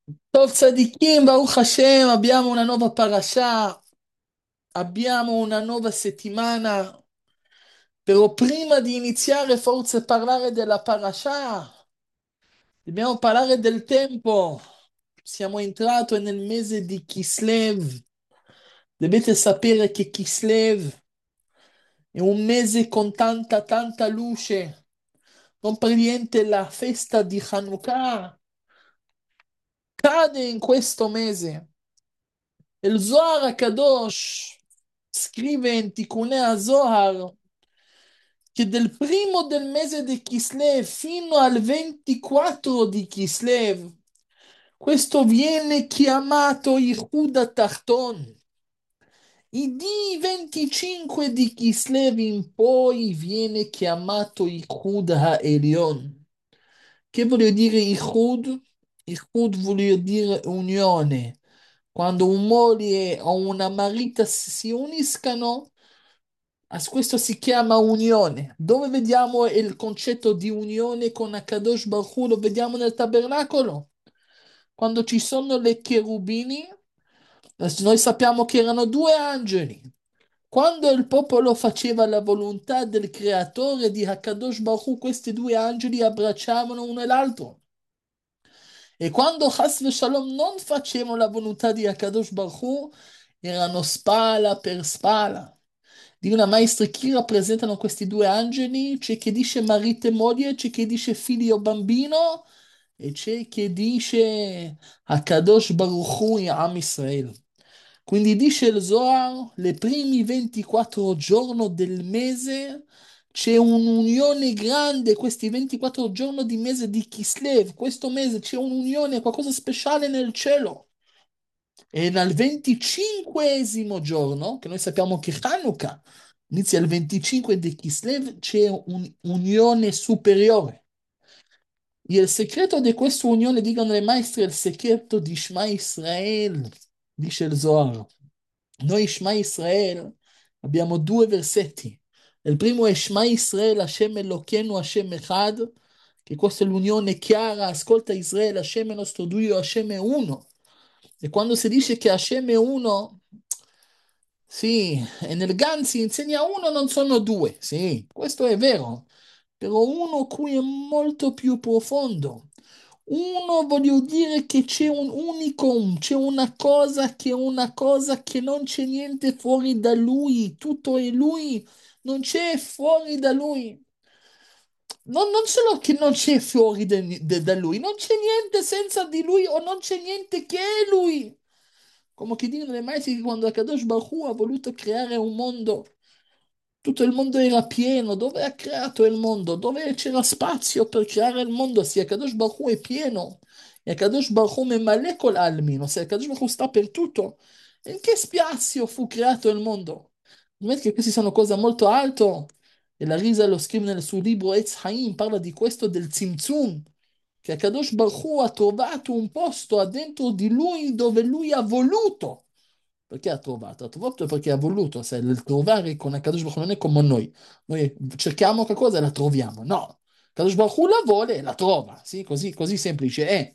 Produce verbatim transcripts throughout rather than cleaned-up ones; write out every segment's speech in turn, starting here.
Tov Tzadikim, Baruch Hashem, abbiamo una nuova parasha, abbiamo una nuova settimana, però prima di iniziare forse a parlare della parasha, dobbiamo parlare del tempo. Siamo entrati nel mese di Kislev. Dovete sapere che Kislev è un mese con tanta, tanta luce. Non per niente la festa di Hanukkah cade in questo mese. Il Zohar Kadosh scrive in Tikkun Zohar che del primo del mese di Kislev fino al ventiquattro di Kislev, questo viene chiamato Yehuda Tachton. I di venticinque di Kislev in poi viene chiamato Yehud HaElyon. Che vuol dire Yehud? Yehud vuol dire unione. Quando un moglie o una marita si uniscano, a questo si chiama unione. Dove vediamo il concetto di unione con Akadosh Baruch Hu? Lo vediamo nel tabernacolo. Quando ci sono le cherubini, noi sappiamo che erano due angeli. Quando il popolo faceva la volontà del creatore di Hakadosh Baruch Hu, questi due angeli abbracciavano uno e l'altro. E quando Chas Shalom non facevano la volontà di Hakadosh Baruch Hu, erano spalla per spalla. Di una maestra chi rappresentano questi due angeli? C'è chi dice marito e moglie, c'è chi dice figlio o bambino, e c'è chi dice Hakadosh Baruch Hu e Am Israel. Quindi dice il Zohar, le primi ventiquattro giorni del mese c'è un'unione grande, questi ventiquattro giorni di mese di Kislev, questo mese c'è un'unione, qualcosa speciale nel cielo. E nel venticinquesimo giorno, che noi sappiamo che Hanukkah inizia il venticinque di Kislev, c'è un'unione superiore. E il segreto di questa unione, dicono le maestre, è il segreto di Shema Israel, dice il Zohar. Noi Shema Israel abbiamo due versetti. Il primo è Shema Israel, Hashem Elokeinu, Hashem Echad, che questa è l'unione chiara, ascolta Israele, Hashem è nostro Dio, Hashem è uno. E quando si dice che Hashem è uno, sì, e nel Gan si insegna uno, non sono due, sì, questo è vero, però uno qui è molto più profondo. Uno voglio dire che c'è un unicum, c'è una cosa che è una cosa che non c'è niente fuori da lui, tutto è lui, non c'è fuori da lui. Non, non solo che non c'è fuori da da- da lui, non c'è niente senza di lui o non c'è niente che è lui. Come che dicono le maestri che quando Akadosh Baruch Hu ha voluto creare un mondo, tutto il mondo era pieno. Dove ha creato il mondo? Dove c'era spazio per creare il mondo? Se Akadosh Baruch Hu è pieno, e Akadosh Baruch Hu memale kol almino, se Akadosh Baruch Hu sta per tutto, in che spazio fu creato il mondo? Non è che queste sono cose molto alte. E la Risa lo scrive nel suo libro Etz Haim, parla di questo del Tzimtzum, che Akadosh Baruch Hu ha trovato un posto dentro di lui dove lui ha voluto. Perché ha trovato? Ha trovato perché ha voluto. Se il trovare con Akadosh Baruch Hu non è come noi. Noi cerchiamo qualcosa e la troviamo. No. Akadosh Baruch Hu la vuole e la trova. Sì, così, così semplice è.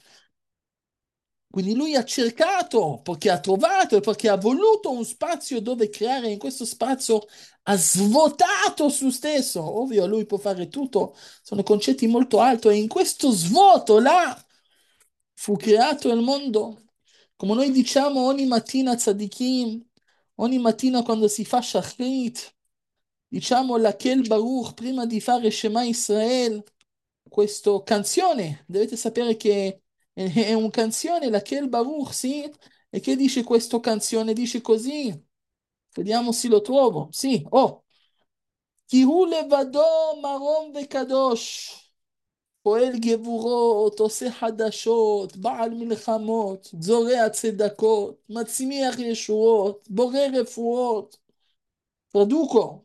Quindi lui ha cercato perché ha trovato e perché ha voluto un spazio dove creare. In questo spazio ha svuotato su stesso. Ovvio, lui può fare tutto, sono concetti molto alti e in questo svuoto là fu creato il mondo. Come noi diciamo ogni mattina tzadikim, ogni mattina quando si fa shachrit, diciamo la Kel Baruch prima di fare Shema Israel, questa canzone, dovete sapere che è, è una canzone, la Kel Baruch, sì? E che dice questa canzone? Dice così, vediamo se lo trovo, sì, oh, כי הוא לבדו מרום וקדוש. פועל גבורות, עושה חדשות, בעל מלחמות, זורע צדקות, מצמיח ישועות, בורא רפואות. Traduco,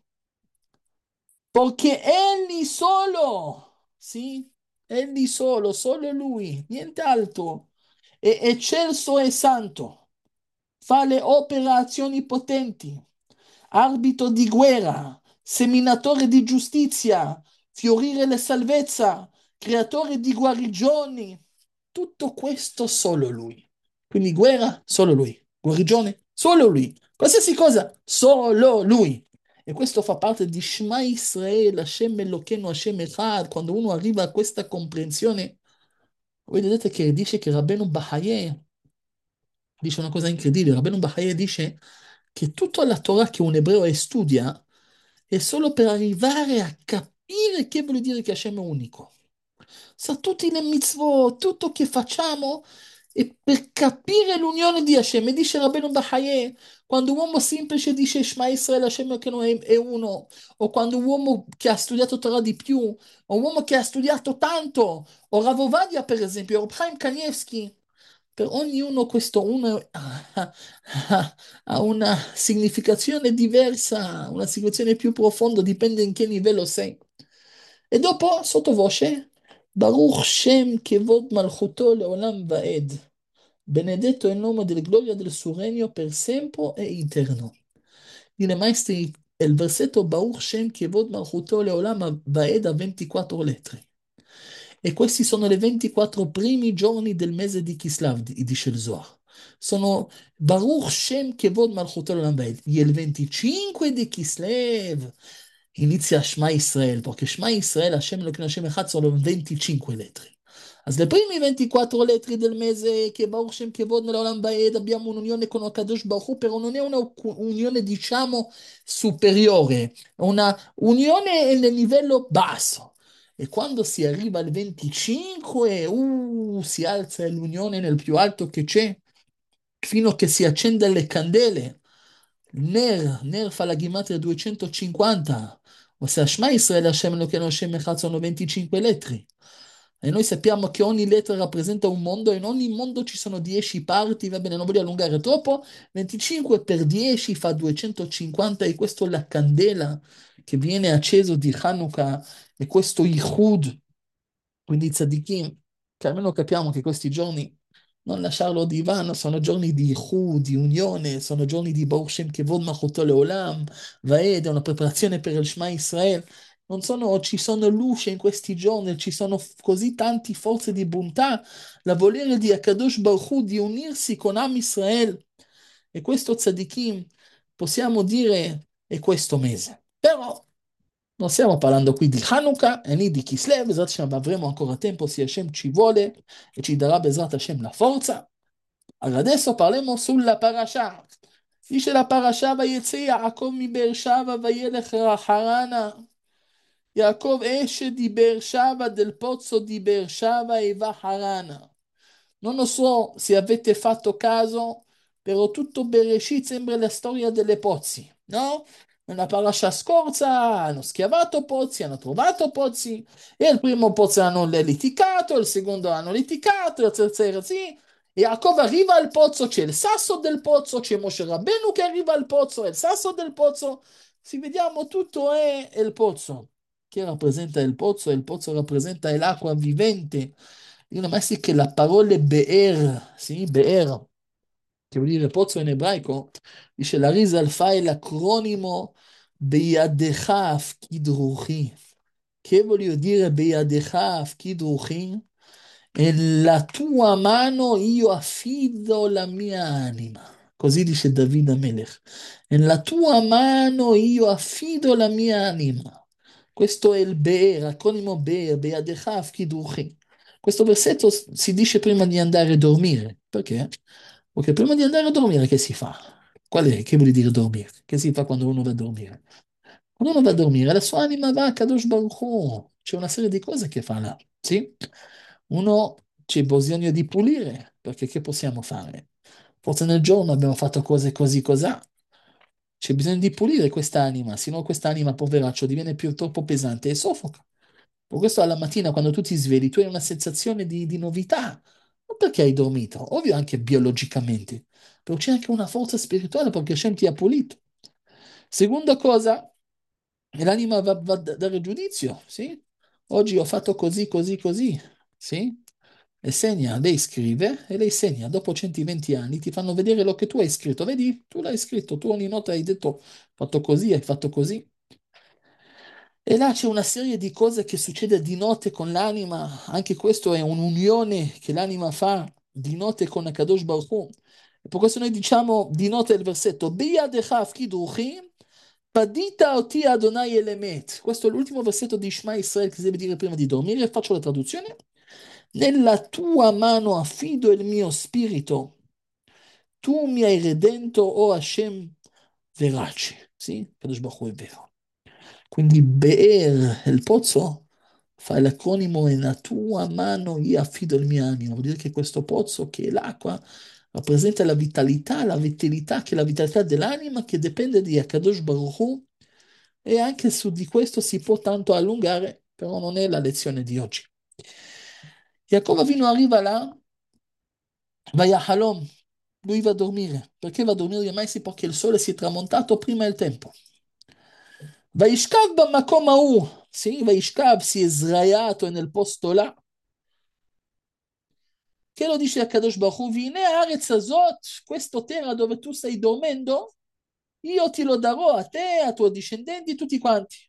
perché egli solo, sì, egli solo, solo lui, niente altro, è eccelso e santo, fa le operazioni potenti, arbitro di guerra, seminatore di giustizia, fiorire la salvezza, creatore di guarigioni, tutto questo solo lui. Quindi guerra, solo lui. Guarigione, solo lui. Qualsiasi cosa, solo lui. E questo fa parte di Shema Israel, Hashem Elokeinu, Hashem Echad. Quando uno arriva a questa comprensione, voi vedete che dice che Rabbeinu Bahaye dice una cosa incredibile. Rabbeinu Bahaye dice che tutta la Torah che un ebreo studia è solo per arrivare a capire che vuol dire che Hashem è unico. Sa tutti le mitzvot, tutto che facciamo è per capire l'unione di Hashem. E dice Rabbeinu Bahaye, quando un uomo semplice dice Shema Israel, Hashem che non è, è uno, o quando un uomo che ha studiato Torah di più, o un uomo che ha studiato tanto, o Rav Ovadia per esempio, o Chaim Kanievski, per ognuno questo uno ha, ha- ha una significazione diversa, una significazione più profonda, dipende in che livello sei. E dopo, sottovoce, Baruch Shem Kevod Malchuto Leolam Vaed. Benedetto è il nome della gloria del suo regno per sempre e eterno. Dire maestri, il versetto Baruch Shem Kevod Malchuto Leolam Vaed ha ventiquattro lettere. E questi sono i ventiquattro primi giorni del mese di Kislev, di- dice il Zohar. Sono Baruch Shem Kevod Malchuto Leolam Vaed. E il venticinque di Kislev inizia Shema Israel, perché Shema Israel, Hashem Elokeinu Hashem Echad, sono venticinque lettere. As le prime ventiquattro lettere del mese che Baruch Shem Kevod Leolam Vaed abbiamo un'unione con Akadosh Baruch Hu, però non è un'unione, diciamo, superiore, è una unione nel livello basso. E quando si arriva al venticinque, uh, si alza l'unione nel più alto che c'è, fino a che si accende le candele. Ner, Ner fa la gimatria duecentocinquanta, ossia Shema Israele Hashem Elokeinu Hashem Echad sono venticinque lettere. E noi sappiamo che ogni lettera rappresenta un mondo e in ogni mondo ci sono dieci parti, va bene, non voglio allungare troppo, venticinque per dieci fa duecentocinquanta e questo è la candela che viene acceso di Hanukkah e questo Yichud, quindi tzadikim, che almeno capiamo che questi giorni non lasciarlo di vano, sono giorni di Yichud, di unione, sono giorni di Baruch Shem Kevod Malchuto Leolam, Vaed, è una preparazione per il Shema Israel. Non sono, ci sono luce in questi giorni, ci sono f- così tanti forze di bontà, la volere di Akadosh Baruch Hu di unirsi con Am Israel. E questo tzadikim, possiamo dire, è questo mese. Però non stiamo parlando qui di Hanukkah e né di Kislev, Bezrat Hashem, avremo ancora tempo se Hashem ci vuole e ci darà Bezrat Hashem la forza. Allora adesso parliamo sulla parasha. Dice la parasha, Vayetze Yaakov mi Beershava vayelech Harana. Yaakov esce di Beershava, del pozzo di Beershava e va a Harana. Non lo so se avete fatto caso, però tutto Bereshit sembra la storia delle pozzi, no? Nella parasha scorsa hanno schiavato pozzi, hanno trovato pozzi, e il primo pozzo hanno litigato, il secondo hanno litigato, il terzo era sì, e Yaakov arriva al pozzo, c'è il sasso del pozzo, c'è Moshe Rabbeinu che arriva al pozzo, è il sasso del pozzo, si vediamo tutto è il pozzo. Che rappresenta il pozzo? Il pozzo rappresenta l'acqua vivente. Dicono, ma sì che la parola Be'er, sì, Be'er, che vuol dire pozzo in ebraico, dice la Rizal fa è l'acronimo Be'yadecha Afkid Ruchi. Che voglio dire Be'yadecha Afkid Ruchi? Nella tua mano io affido la mia anima. Così dice Davide Amelech. Nella tua mano io affido la mia anima. Questo è il Be'er, acronimo Be'er, Be'yadecha Afkid Ruchi. Questo versetto s- si dice prima di andare a dormire. Perché? Perché prima di andare a dormire che si fa? Qual è? Che vuol dire dormire? Che si fa quando uno va a dormire? Quando uno va a dormire, la sua anima va a Kadosh Baruch Hu. C'è una serie di cose che fa là, sì? Uno c'è bisogno di pulire, perché che possiamo fare? Forse nel giorno abbiamo fatto cose così cos'ha. C'è bisogno di pulire quest'anima, se no quest'anima, poveraccio, diviene più troppo pesante e soffoca. Per questo alla mattina, quando tu ti svegli, tu hai una sensazione di, di novità. Non perché hai dormito, ovvio anche biologicamente, però c'è anche una forza spirituale perché Hashem ti ha pulito. Seconda cosa, l'anima va, va a dare giudizio, sì? Oggi ho fatto così, così, così, sì? E segna, lei scrive e lei segna. Dopo centoventi anni ti fanno vedere lo che tu hai scritto. Vedi, tu l'hai scritto, tu ogni notte hai detto, ho fatto così, hai fatto così. E là c'è una serie di cose che succede di notte con l'anima, anche questo è un'unione che l'anima fa di notte con Akadosh Baruch Hu. E per questo noi diciamo di notte il versetto, Biyadecha afkiduchi, padita oti Adonai elemet. Questo è l'ultimo versetto di Shema Israel che si deve dire prima di dormire, faccio la traduzione. Nella tua mano affido il mio spirito, tu mi hai redento, o Hashem, verace. Sì, Kadosh Baruch Hu è vero. Quindi Be'er, il pozzo, fa l'acronimo nella tua mano io affido il mio animo. Vuol dire che questo pozzo, che è l'acqua, rappresenta la vitalità, la vitalità che è la vitalità dell'anima che dipende di Akadosh Baruch Hu, e anche su di questo si può tanto allungare, però non è la lezione di oggi. Jacob Avinu arriva là, vai a Halom, lui va a dormire. Perché va a dormire mai? Sì, perché il sole si è tramontato prima del tempo. וישכב במקום ההוא, sì, וישכב, si è sdraiato nel posto là, che lo dice a Kadosh Baruch Hu, והנה הארץ הזאת, questo terra dove tu stai dormendo, io ti lo darò a te, a tuoi discendenti, tutti quanti.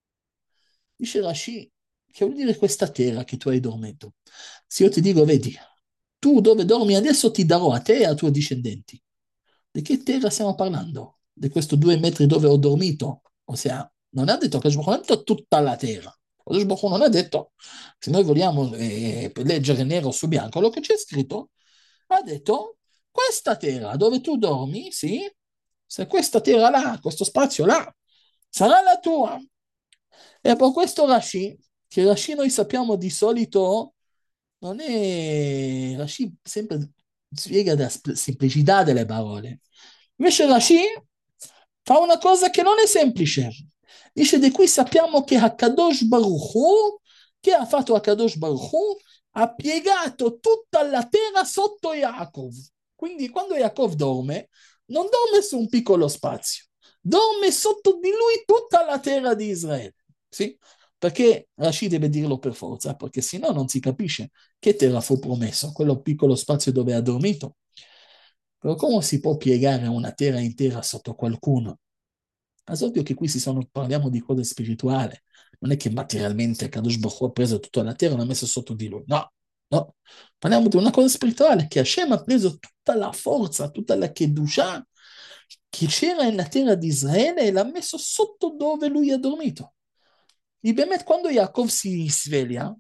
Dice Rashi, che vuol dire questa terra che tu hai dormito? Se io ti dico, vedi, tu dove dormi adesso ti darò a te e ai tuoi discendenti. Di che terra stiamo parlando? Di questo due metri dove ho dormito? Ossia, non ha detto che non ha detto tutta la terra. Kadosh Baruch Hu non ha detto, se noi vogliamo eh, leggere nero su bianco, quello che c'è scritto, ha detto, questa terra dove tu dormi, sì, se questa terra là, questo spazio là, sarà la tua. E per questo Rashi, che Rashi noi sappiamo di solito, non è... Rashi sempre spiega la semplicità delle parole. Invece Rashi fa una cosa che non è semplice. Dice di qui sappiamo che Hakadosh Baruch Hu, che ha fatto Hakadosh Baruch Hu, ha piegato tutta la terra sotto Yaakov. Quindi quando Yaakov dorme, non dorme su un piccolo spazio, dorme sotto di lui tutta la terra di Israele. Sì? Perché Rashi deve dirlo per forza, perché sennò non si capisce che terra fu promesso, quello piccolo spazio dove ha dormito. Però come si può piegare una terra intera sotto qualcuno? È ovvio che qui si sono, parliamo di cose spirituali, non è che materialmente Kadosh Baruch Hu ha preso tutta la terra e l'ha messa sotto di lui, no, no. Parliamo di una cosa spirituale, che Hashem ha preso tutta la forza, tutta la Kedusha che c'era nella terra di Israele e l'ha messo sotto dove lui ha dormito. E Bemet, quando Yaakov si sveglia,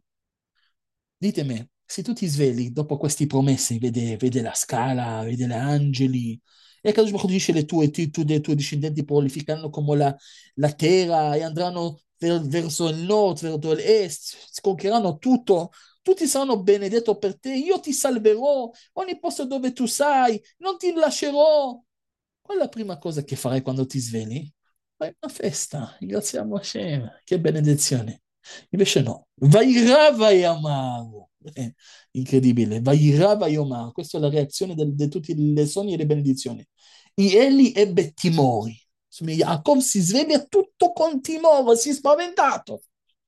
ditemi, se tu ti svegli dopo queste promesse, vede, vede la scala, vede gli angeli, e Kadosh Baruch Hu dice le tue, tu, tu, i tuoi discendenti prolificheranno come la, la terra e andranno ver, verso il nord, verso l'est, sconquiranno tutto, tutti saranno benedetti per te, io ti salverò, ogni posto dove tu sai, non ti lascerò. Qual è la prima cosa che farai quando ti svegli? Fai una festa, ringraziamo Hashem, che benedizione. Invece no, Vairà Vaiamar, eh, incredibile, Vairà Vaiomar, questa è la reazione del- di tutti i sogni e le benedizioni. E Eli ebbe timori, insomma, Jacob si sveglia tutto con timore, si è spaventato.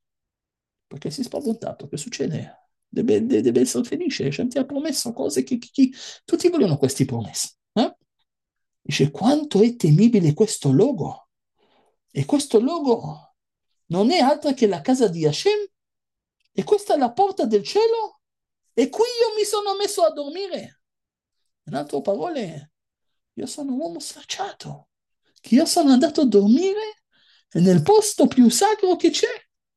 Perché si è spaventato, che succede? Deve, de- deve essere felice, Hashem ti ha promesso cose che, che- che- tutti vogliono queste promesse. Eh? Dice, quanto è temibile questo logo? E questo logo non è altro che la casa di Hashem? E questa è la porta del cielo? E qui io mi sono messo a dormire. In altre parole, io sono un uomo sfacciato, che io sono andato a dormire nel posto più sacro che c'è.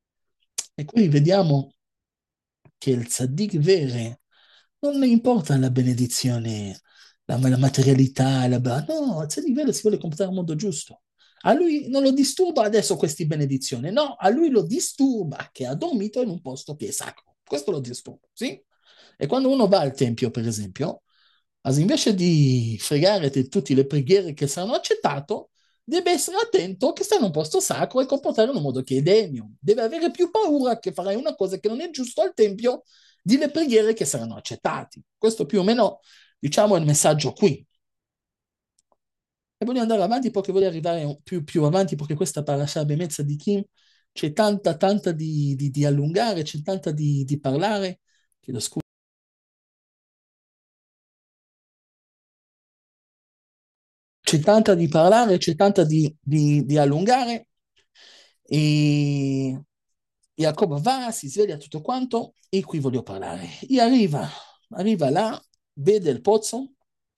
E qui vediamo che il tzaddik vero non le importa la benedizione, la, la materialità, la, no, il tzaddik vero si vuole comportare in modo giusto. A lui non lo disturba adesso queste benedizioni, no, a lui lo disturba che ha dormito in un posto che è sacro. Questo lo disturba, sì? E quando uno va al tempio, per esempio, invece di fregare di tutte le preghiere che saranno accettate, deve essere attento che sta in un posto sacro e comportare in un modo che è degno. Deve avere più paura che farai una cosa che non è giusto al tempio delle preghiere che saranno accettate. Questo più o meno, diciamo, è il messaggio qui. E voglio andare avanti perché voglio arrivare più, più avanti perché questa parasha Bemezza di Kim c'è tanta, tanta di, di, di allungare, c'è tanta di, di parlare. Chiedo scusa. C'è tanta di parlare, c'è tanta di, di, di allungare. E Giacobbe va, si sveglia tutto quanto, e qui voglio parlare. E arriva, arriva là, vede il pozzo,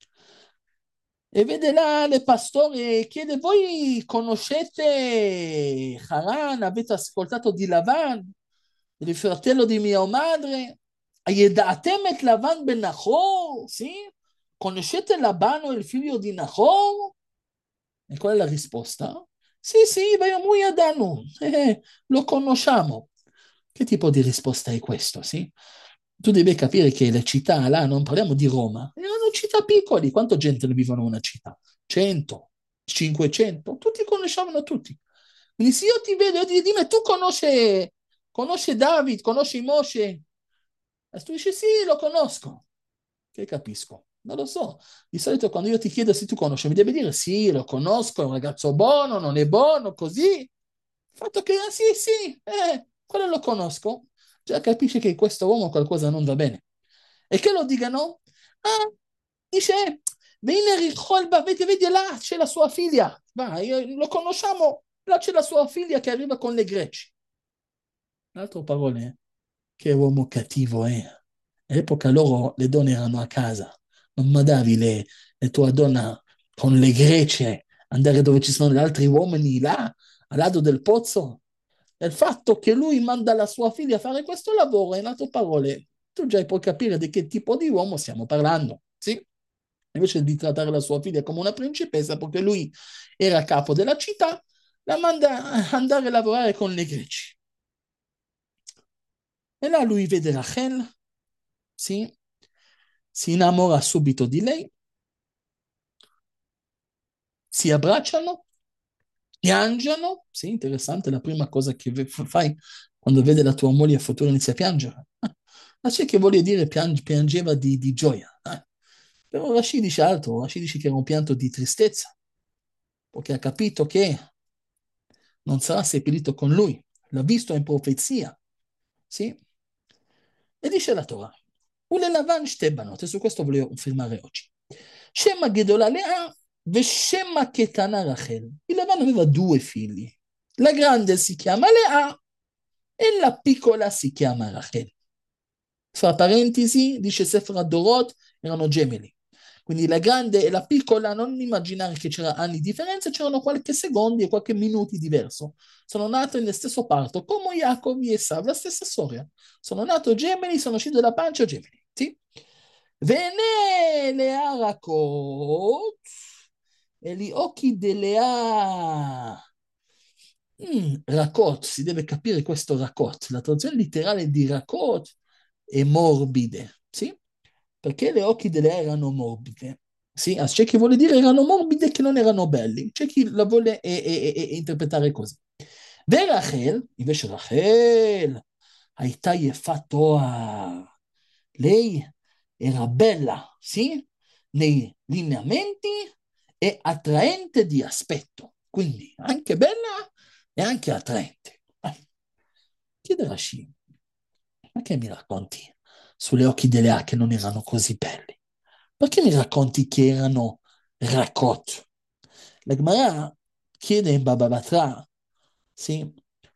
e vede là le pastore e chiede: voi conoscete Haran? Avete ascoltato di Lavan, il fratello di mia madre? הידעתם את לבן בן נחור? Sì? Conoscete Labano, il figlio di Nahor? E qual è la risposta? Sì, sì, Vayamru Yadanu, eh, lo conosciamo. Che tipo di risposta è questo, sì? Tu devi capire che le città, là, non parliamo di Roma, erano città piccole. Quanta gente ne vivono in una città? cento, cinquecento, tutti conoscevano tutti. Quindi se io ti vedo e ti dimmi, tu conosci, conosci David, conosci Moshe? E tu dici, sì, lo conosco. Che capisco? Non lo so. Di solito quando io ti chiedo se tu conosci, mi devi dire sì, lo conosco, è un ragazzo buono, non è buono, così. Il fatto che, ah, sì, sì, eh, quello lo conosco, già capisci che in questo uomo qualcosa non va bene. E che lo dicano? Ah, dice, vieni Riccolba, vedi, vedi là, c'è la sua figlia. Vai, eh, lo conosciamo, là c'è la sua figlia che arriva con le greci. In altre parole, che uomo cattivo è. All'epoca loro, le donne erano a casa, non mandavi le, le tua donna con le grece andare dove ci sono gli altri uomini là, al lato del pozzo. E il fatto che lui manda la sua figlia a fare questo lavoro, in altre parole, tu già puoi capire di che tipo di uomo stiamo parlando, sì? Invece di trattare la sua figlia come una principessa, perché lui era capo della città, la manda a andare a lavorare con le greci. E là lui vede Rachel, sì, si innamora subito di lei, si abbracciano, piangono, sì, interessante, la prima cosa che fai quando vede la tua moglie futura inizia a piangere. Ma c'è che vuol dire piange, piangeva di, di gioia. Eh? Però Rashid dice altro, Rashid dice che era un pianto di tristezza, perché ha capito che non sarà seppellito con lui, l'ha visto in profezia, sì? E dice la Torah, וללבן שתי בנות, e su questo volevo firmare oggi. Shema הגדולה לאה ושם הקטנה רחל. Il Lavan aveva due figli. La grande si chiama Lea e la piccola si chiama Rachel. Fra parentesi, dice Sefer Dorot, erano gemelli. Quindi la grande e la piccola, non immaginare che c'erano anni di differenza, c'erano qualche secondi e qualche minuti diverso. Sono nate nello stesso parto, come Jacob e Esav, la stessa storia. Sono nato gemelli, sono usciti dalla pancia gemelli. Sì? Vene Lea Rakot e gli occhi di Lea. Mm, Rakot, si deve capire questo Rakot. La traduzione letterale di Rakot è morbide, sì? Perché le occhi di Lea erano morbide. Sì, ah, c'è chi vuole dire erano morbide che non erano belli, c'è chi la vuole eh, eh, eh, interpretare così. ורחל, invece Rachel, הייתה יפת תואר. Lei era bella, sì, nei lineamenti e attraente di aspetto, quindi anche bella e anche attraente. Eh, chiede Rashid, ma che mi racconti sulle occhi delle A che non erano così belli? Perché mi racconti che erano raccotti? La Gemara chiede in Baba Batra, sì,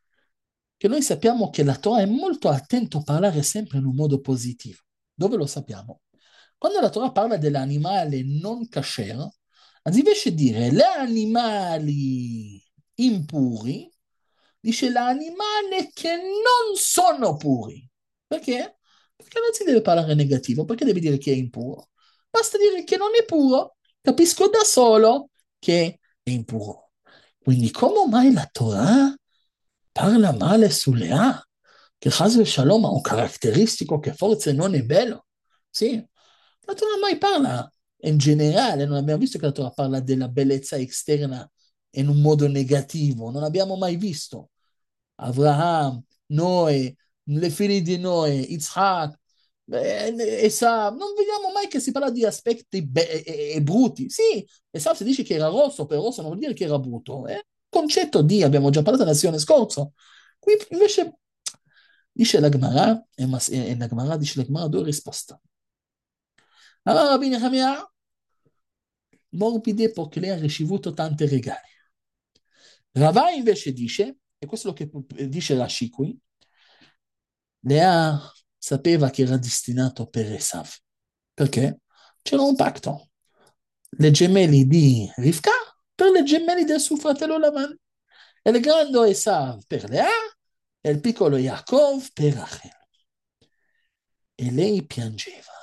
che noi sappiamo che la Torah è molto attento a parlare sempre in un modo positivo. Dove lo sappiamo? Quando la Torah parla dell'animale non kasher, anziché dire gli animali impuri, dice l'animale che non sono puri. Perché? Perché non si deve parlare negativo, perché deve dire che è impuro? Basta dire che non è puro, capisco da solo che è impuro. Quindi come mai la Torah parla male sulle A? Che Chas Shalom ha un caratteristico che forse non è bello? Sì, la Torah mai parla in generale, non abbiamo visto che la Torah parla della bellezza esterna in un modo negativo, non abbiamo mai visto. Abraham, Noè, le figlie di Noè, Yitzhak, eh, Esav, non vediamo mai che si parla di aspetti be- e, e- e brutti. Sì, Esav si dice che era rosso, però rosso non vuol dire che era brutto. È un concetto di, abbiamo già parlato la sessione scorsa. Qui invece dice la Gemara, e, mas- e la Gemara dice la Gemara due risposte. Allora Rabbi Nehemiah, morbide perché lei ha ricevuto tanti regali. Ravai invece dice e questo è lo che dice Rashi qui, Lea sapeva che era destinato per Esav. Perché? C'era un patto. Le gemelli di Rivka per le gemelli del suo fratello Lavan. E il grande Esav per Lea e il piccolo Yaakov per Rachel. E lei piangeva.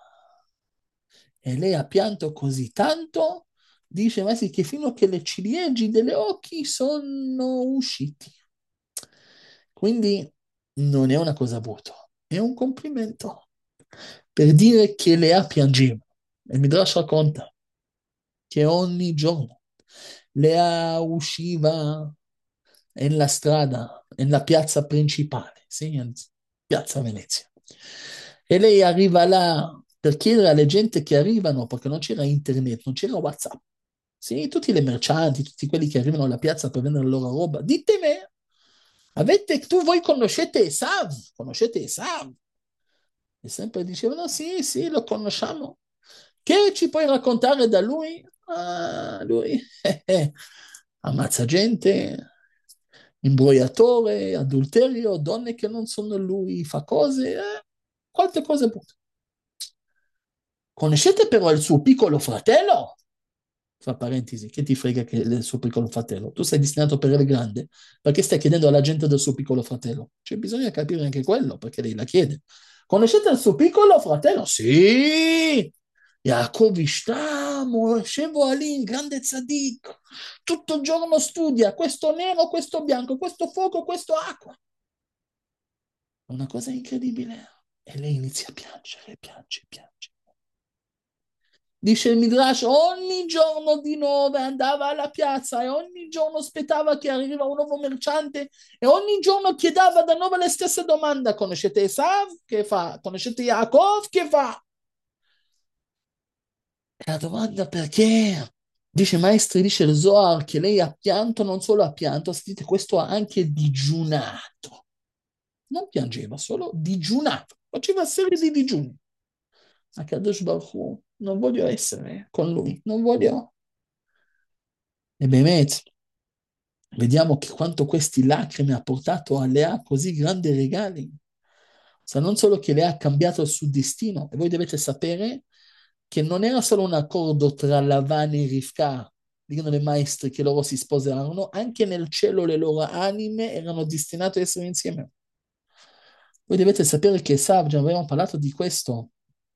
E lei ha pianto così tanto, dice ma sì, che fino a che le ciliegie delle occhi sono usciti. Quindi non è una cosa brutta, è un complimento per dire che Lea piangeva. E Midrash racconta che ogni giorno Lea usciva nella strada, nella piazza principale, sì, in piazza Venezia. E lei arriva là per chiedere alle gente che arrivano, perché non c'era internet, non c'era WhatsApp. Sì, tutti i mercanti, tutti quelli che arrivano alla piazza per vendere la loro roba, ditemi, avete, tu voi conoscete Esav? Conoscete Esav? E sempre dicevano, sì, sì, lo conosciamo. Che ci puoi raccontare da lui? Ah, lui eh, eh, ammazza gente, imbrogliatore, adulterio, donne che non sono lui, fa cose, eh, quante cose brutte. Conoscete però il suo piccolo fratello? Fra parentesi, che ti frega che è il suo piccolo fratello? Tu sei destinato per il grande, perché stai chiedendo alla gente del suo piccolo fratello? C'è bisogno di capire anche quello, perché lei la chiede. Conoscete il suo piccolo fratello? Sì! Yaakov Ishtam, Shevo Ali, grande tzaddik, tutto il giorno studia, questo nero, questo bianco, questo fuoco, questo acqua. È una cosa incredibile. E lei inizia a piangere, piange, piange. Dice il Midrash, ogni giorno di nove andava alla piazza e ogni giorno aspettava che arriva un nuovo mercante e ogni giorno chiedeva da nuovo le stesse domande. Conoscete Esav? Che fa? Conoscete Yaakov? Che fa? E la domanda perché? Dice maestri, dice il Zohar che lei ha pianto, non solo ha pianto, sentite, questo ha anche digiunato. Non piangeva, solo digiunato. Faceva serie di digiuni. A Kadosh Baruch Hu, non voglio essere con lui, non voglio. E Bemet, vediamo che quanto questi lacrime ha portato a Lea così grandi regali. Sa non solo che Lea ha cambiato il suo destino, e voi dovete sapere che non era solo un accordo tra Lavan e Rivka, dicono le maestre che loro si sposeranno, anche nel cielo le loro anime erano destinate ad essere insieme. Voi dovete sapere che Esav, già avevamo parlato di questo,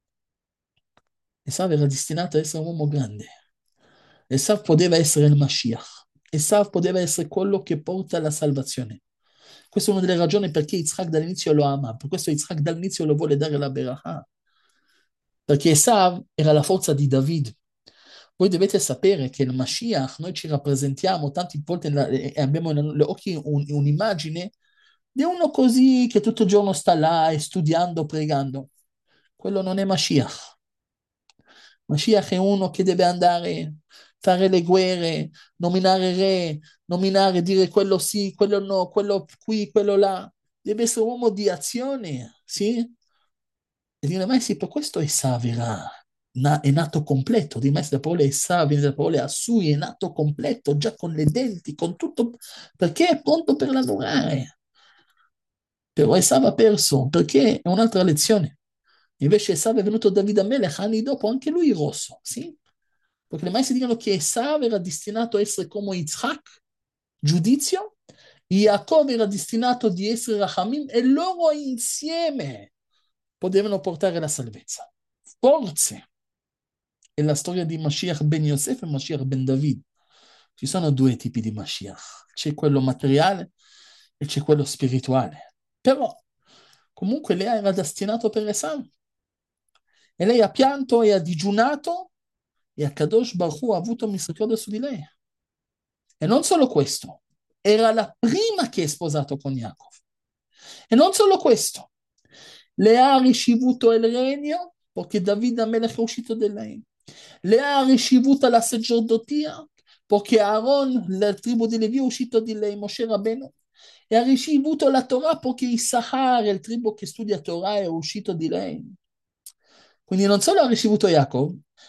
Esav era destinato ad essere un uomo grande. Esav poteva essere il Mashiach. Esav poteva essere quello che porta la salvazione. Questa è una delle ragioni perché Yitzhak dall'inizio lo ama, per questo Yitzhak dall'inizio lo vuole dare la Beraha, perché Esav era la forza di David. Voi dovete sapere che il Mashiach, noi ci rappresentiamo tante volte nella- e abbiamo negli occhi un- un'immagine di uno così che tutto il giorno sta là e studiando, pregando. Quello non è Mashiach. Mashiach è uno che deve andare, fare le guerre, nominare re, nominare, dire quello sì, quello no, quello qui, quello là. Deve essere un uomo di azione, sì? E dire, ma sì, per questo Esav era, na- è nato completo. Di me la parola Esav viene dalla parola Asui, è nato completo, già con le denti, con tutto, perché è pronto per lavorare. Però Esav ha perso, perché è un'altra lezione. Invece Esav è venuto Davide Amelech anni dopo, anche lui rosso, sì? Perché le maestre dicono che Esav era destinato a essere come Yitzhak, giudizio, Yaakov era destinato di essere Rachamim e loro insieme potevano portare la salvezza. Forse è la storia di Mashiach ben Yosef e Mashiach ben David. Ci sono due tipi di Mashiach, c'è quello materiale e c'è quello spirituale. Però comunque lei era destinato per Esav e lei ha pianto e ha digiunato e a Kadosh Baruch Hu ha avuto misericordia su di lei. E non solo questo, era la prima che è sposato con Yaakov. E non solo questo, le ha ricevuto il regno perché Davide Amelech è uscito da lei. Le ha ricevuto la sacerdotia perché Aaron, la tribù di Levi, è uscito di lei, Moshe Rabbeinu. E ha ricevuto la Torah perché Issachar, il tribù che studia Torah, è uscito di lei. Quindi non solo ha ricevuto Jacob,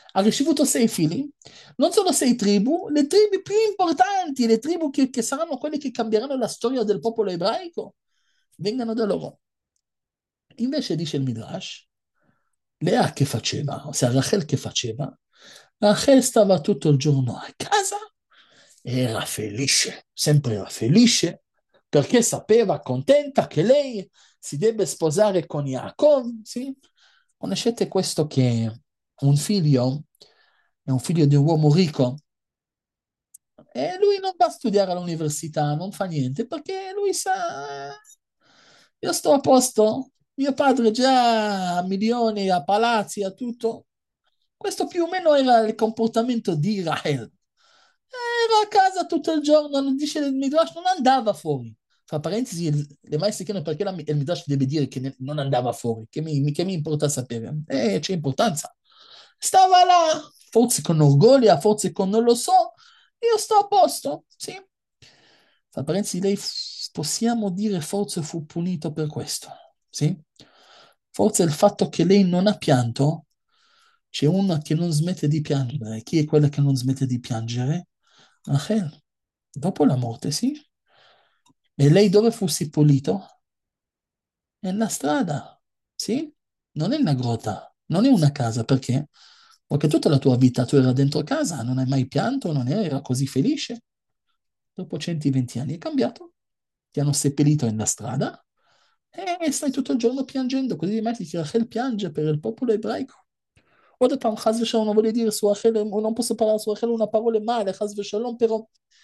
Ha ricevuto sei figli, non solo sei tribù, le tribù più importanti, le tribù che, che saranno quelle che cambieranno la storia del popolo ebraico, vengano da loro. Invece dice il Midrash, Lea che faceva, ossia Rachel che faceva, Rachel stava tutto il giorno a casa e era felice, sempre era felice, perché sapeva, contenta, che lei si deve sposare con Yaakov, sì? Conoscete questo che un figlio è un figlio di un uomo ricco e lui non va a studiare all'università, non fa niente, perché lui sa, eh, io sto a posto, mio padre già ha milioni, ha palazzi, ha tutto. Questo più o meno era il comportamento di Rahel. Era a casa tutto il giorno, non dice il Midrash, non andava fuori. Fra parentesi, il- le maestre chiedono perché la- il Midrash deve dire che ne- non andava fuori, che mi, che mi importa sapere. Eh, c'è importanza. Stava là, forse con orgoglio, forse con non lo so, io sto a posto, sì. Fra parentesi, lei f- possiamo dire forse fu punito per questo, sì? Forse il fatto che lei non ha pianto, c'è una che non smette di piangere. Chi è quella che non smette di piangere? Rachel, dopo la morte, sì. E lei dove fu seppellito? Nella strada, sì? Non è una grotta, non è una casa, perché? Perché tutta la tua vita tu eri dentro casa, non hai mai pianto, non era così felice. Dopo centoventi anni è cambiato, ti hanno seppellito nella strada e stai tutto il giorno piangendo, così immagini che Rachel piange per il popolo ebraico. Ora, פעם, חס ושלום, non voglio dire su Rachel, non posso parlare su Rachel una parola male, חס ושלום, però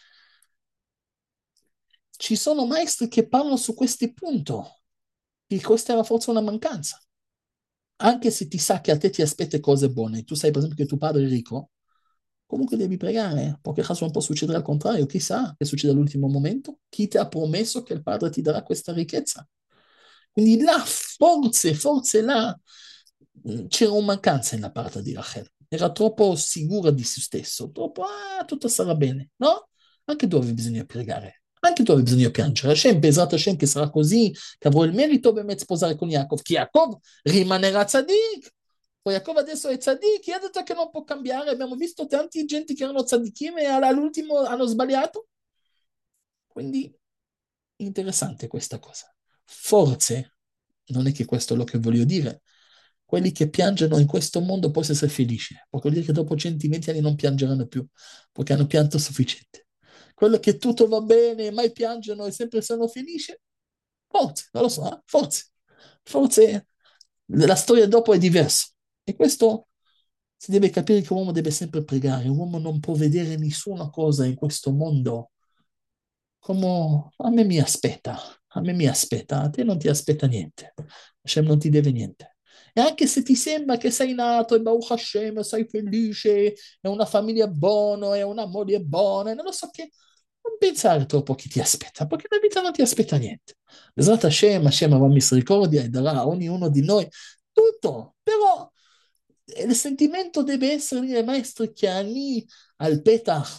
ci sono maestri che parlano su questi punti, che questa era forse una mancanza. Anche se ti sa che a te ti aspetta cose buone, tu sai per esempio che tuo padre è ricco, comunque devi pregare, perché caso non può succedere al contrario, chissà che succede all'ultimo momento, chi ti ha promesso che il padre ti darà questa ricchezza? Quindi là, forse, forse là mh, c'era una mancanza nella parte di Rachel, era troppo sicura di se stesso, troppo, ah, tutto sarà bene, no? Anche tu avevi bisogno di pregare, anche tu avevi bisogno di piangere, Hashem, Bezrat Hashem, che sarà così, che avrò il merito per sposare con Yaakov, che Yaakov rimanerà tzaddik, poi Yaakov adesso è tzaddik, chi ha detto che non può cambiare? Abbiamo visto tanti gente che erano tzaddikim e all'ultimo hanno sbagliato, quindi interessante questa cosa. Forse, non è che questo è quello che voglio dire, quelli che piangono in questo mondo possono essere felici, perché vuol dire che dopo centoventi anni non piangeranno più, perché hanno pianto sufficiente. Quello che tutto va bene, mai piangono e sempre sono felici, forse, non lo so, eh, forse, forse la storia dopo è diversa. E questo si deve capire che l'uomo deve sempre pregare, l'uomo non può vedere nessuna cosa in questo mondo come a me mi aspetta, a me mi aspetta, a te non ti aspetta niente, Hashem non ti deve niente. E anche se ti sembra che sei nato e Baruch Hashem, sei felice, è una famiglia buona, è una moglie buona, e non lo so che, non pensare troppo che ti aspetta, perché la vita non ti aspetta niente. Besrat Hashem, Hashem avrà misericordia e darà a ognuno di noi tutto, però il sentimento deve essere, maestro, che ani al petach,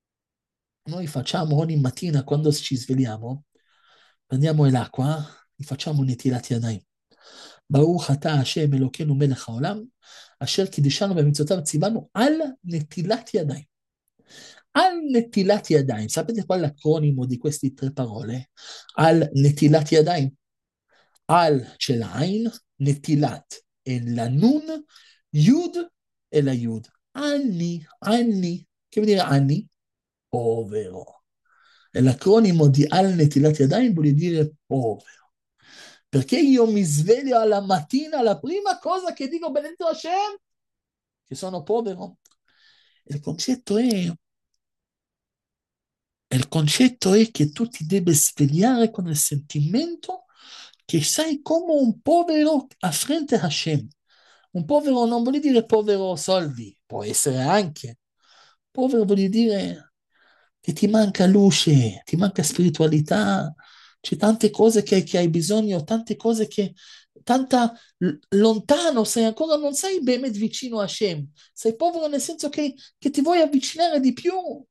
noi facciamo ogni mattina quando ci svegliamo, prendiamo l'acqua e facciamo netilat yadayim. ברוך אתה השם אלוקינו מלך העולם, אשר קידשנו במצוותיו ציוונו על נטילת ידיים. Al netilat yadayim, sapete qual è l'acronimo di queste tre parole? Al netilat yadayim. Al c'è la Ain, netilat e la Nun, Yud e la Yud. Anni, anni. Che vuol dire anni? Povero. E l'acronimo di Al Netilat Yadayim vuol dire povero. Perché io mi sveglio alla mattina, la prima cosa che dico, benedetto Hashem, che sono povero. E il concetto è, e il concetto è che tu ti devi svegliare con il sentimento che sei come un povero a fronte a Hashem. Un povero non vuol dire povero soldi, può essere anche. Povero vuol dire che ti manca luce, ti manca spiritualità, c'è tante cose che, che hai bisogno, tante cose che, tanta l- lontano sei ancora, non sei bene vicino a Hashem, sei povero nel senso che, che ti vuoi avvicinare di più.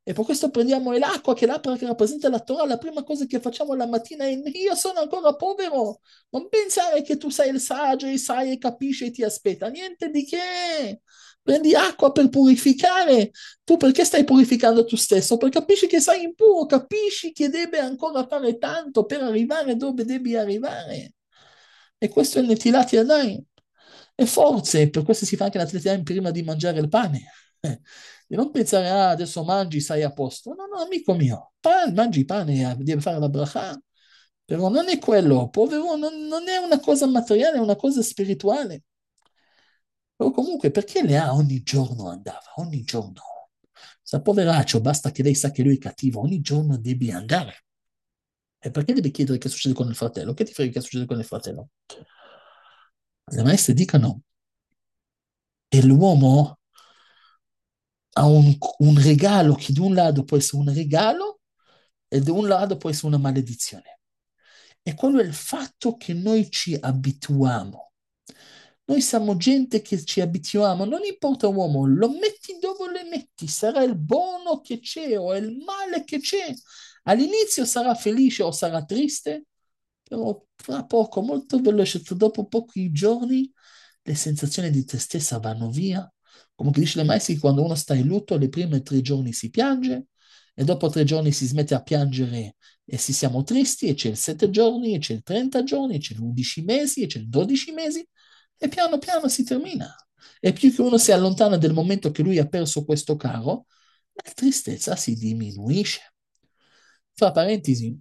E per questo prendiamo l'acqua, che l'acqua che rappresenta la Torah, la prima cosa che facciamo la mattina è io sono ancora povero, non pensare che tu sei il saggio e sai e capisci e ti aspetta, niente di che. Prendi acqua per purificare. Tu perché stai purificando tu stesso? Perché capisci che sei impuro, capisci che deve ancora fare tanto per arrivare dove devi arrivare. E questo è il Netilat Yadayim. E forse per questo si fa anche la Netilat Yadayim prima di mangiare il pane. Di non pensare, ah, adesso mangi, sei a posto. No, no, amico mio, pa- mangi pane, devi fare la bracha. Però non è quello, povero, non, non è una cosa materiale, è una cosa spirituale. Però comunque, perché Lea ogni giorno andava? Ogni giorno. Sa poveraccio, basta che lei sa che lui è cattivo, ogni giorno devi andare. E perché devi chiedere che succede con il fratello? Che ti frega che succede con il fratello? Le maestre dicono, e l'uomo ha un, un regalo che di un lato può essere un regalo e di un lato può essere una maledizione. E quello è il fatto che noi ci abituiamo. Noi siamo gente che ci abituiamo, non importa uomo, lo metti dove lo metti, sarà il buono che c'è o il male che c'è. All'inizio sarà felice o sarà triste, però fra poco, molto veloce, dopo pochi giorni, le sensazioni di tristezza vanno via. Come dice le maestri, quando uno sta in lutto, le prime tre giorni si piange e dopo tre giorni si smette a piangere e si siamo tristi e c'è il sette giorni, e c'è il trenta giorni, e c'è l'undici mesi, e c'è il dodici mesi e piano piano si termina. E più che uno si allontana del momento che lui ha perso questo caro, la tristezza si diminuisce. Fra parentesi,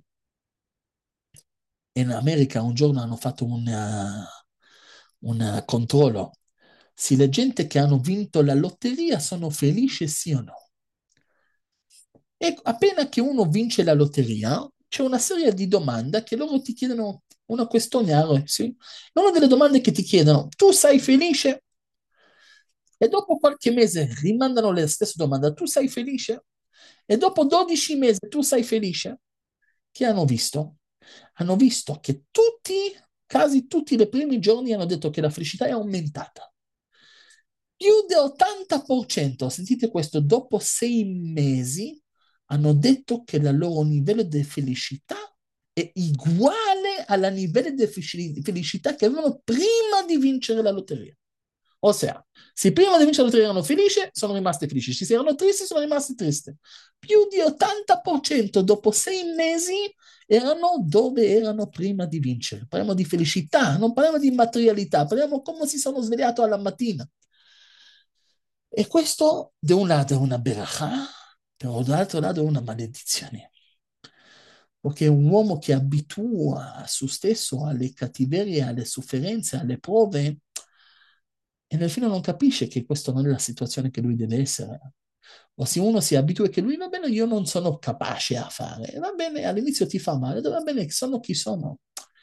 in America un giorno hanno fatto un, uh, un uh, controllo se le gente che hanno vinto la lotteria sono felici sì o no. E appena che uno vince la lotteria, c'è una serie di domande che loro ti chiedono, una questionario, sì? E una delle domande che ti chiedono, tu sei felice? E dopo qualche mese rimandano la stessa domanda, tu sei felice? E dopo dodici mesi tu sei felice? Che hanno visto? Hanno visto che tutti, quasi tutti i primi giorni hanno detto che la felicità è aumentata. Più dell'ottanta per cento, sentite questo, dopo sei mesi hanno detto che il loro livello di felicità è uguale al livello di felicità che avevano prima di vincere la lotteria. Ossia, se prima di vincere la lotteria erano felici, sono rimasti felici. Se erano tristi, sono rimasti tristi. Più di ottanta per cento dopo sei mesi erano dove erano prima di vincere. Parliamo di felicità, non parliamo di materialità, parliamo come si sono svegliati alla mattina. E questo da un lato è una beracha, però dall'altro lato è una maledizione. Perché un uomo che abitua a se stesso alle cattiverie, alle sofferenze, alle prove, e nel fine non capisce che questa non è la situazione che lui deve essere. O se uno si abitua che lui va bene, io non sono capace a fare, va bene, all'inizio ti fa male, va bene, sono chi sono.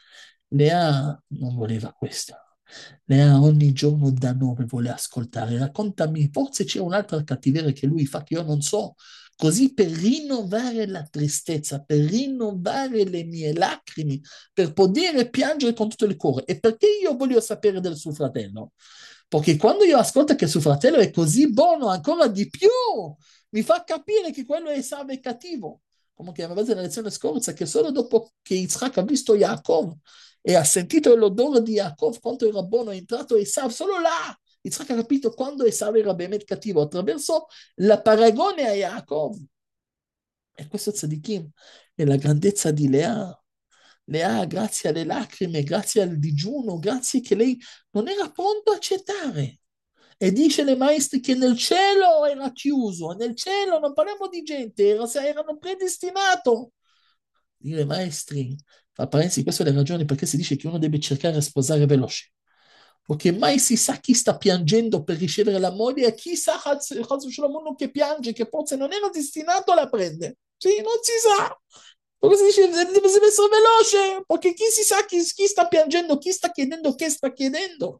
Lea non voleva questo. Lea ogni giorno da nove vuole ascoltare. Raccontami, forse c'è un'altra cattiveria che lui fa che io non so. Così per rinnovare la tristezza, per rinnovare le mie lacrime, per poter piangere con tutto il cuore. E perché io voglio sapere del suo fratello? Perché quando io ascolto che suo fratello è così buono, ancora di più, mi fa capire che quello è Esav è cattivo. Come che aveva nella lezione scorsa, che solo dopo che Yitzhak ha visto Yaakov e ha sentito l'odore di Yaakov quanto era buono, è entrato Esav, solo là Yitzhak ha capito quando Esav era veramente cattivo, attraverso la paragone a Yaakov. E questo tzadikim è la grandezza di Lea. Lea, grazie alle lacrime, grazie al digiuno, grazie che lei non era pronto a accettare. E dice le maestre che nel cielo era chiuso, nel cielo non parliamo di gente, era, erano predestinato. Dire maestri, fa parenzi, queste sono le ragioni perché si dice che uno deve cercare di sposare veloce. Perché mai si sa chi sta piangendo per ricevere la moglie e chi sa uno che piange, che forse non era destinato a la prendere. Sì, non si sa. Perché si dice deve, deve essere veloce, perché chi si sa chi, chi sta piangendo, chi sta chiedendo, che sta chiedendo.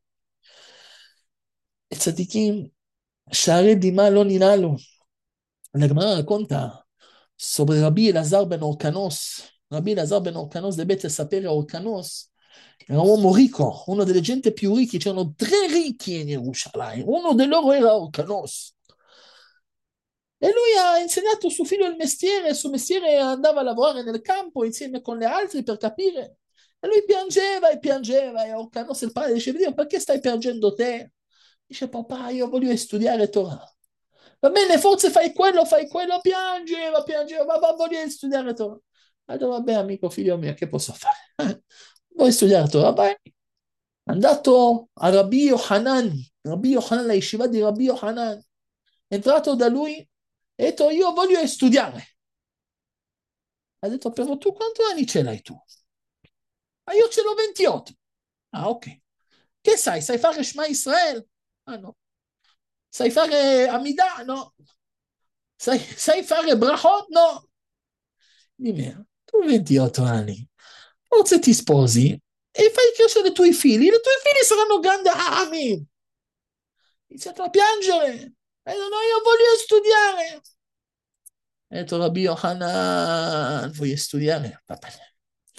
E tzadikim, share di malo ninalo. La Gemara racconta sobre Rabbi Elazar ben Orkanos. Rabbi Elazar ben Orkanos deve sapere Orkanos era un uomo ricco, uno delle gente più ricche, c'erano tre ricchi in Gerusalemme, uno di loro era Orkanos. E lui ha insegnato a suo figlio il mestiere, il suo mestiere andava a lavorare nel campo insieme con le altre per capire. E lui piangeva e piangeva, e Orca Nostra, il padre dice, Dio, perché stai piangendo te? Dice, papà, io voglio studiare Torah. Va bene, forse fai quello, fai quello, piangeva, piangeva, ma va, voglio studiare Torah. Allora, vabbè, amico, figlio mio, che posso fare? Vuoi studiare Torah? Vai. È andato a Rabbi Yohanan, Rabbi Yohanan, la yeshiva di Rabbi Yohanan. È entrato da lui e ha detto, io voglio studiare. Ha detto, però tu quanti anni ce l'hai tu? Ah, io ce l'ho ventotto. Ah, ok. Che sai? Sai fare Shema Israel? Ah, no. Sai fare Amidah? No. Sai, sai fare Brachot? No. Dimmi, tu hai ventotto anni, forse ti sposi e fai crescere i tuoi figli, i tuoi figli saranno grandi ami. Iniziato a piangere. E no, no, io voglio studiare. Ha detto Rabbi Yohanan, voglio studiare? Va bene.